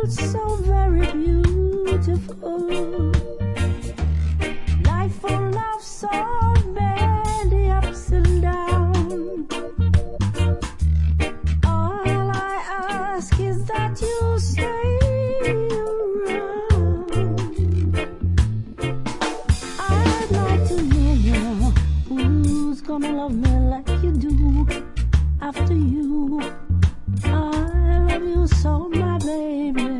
so very beautiful. Life full of so many ups and downs. All I ask is that you stay around. I'd like to know who's gonna love me like you do after you. I love you so, my baby.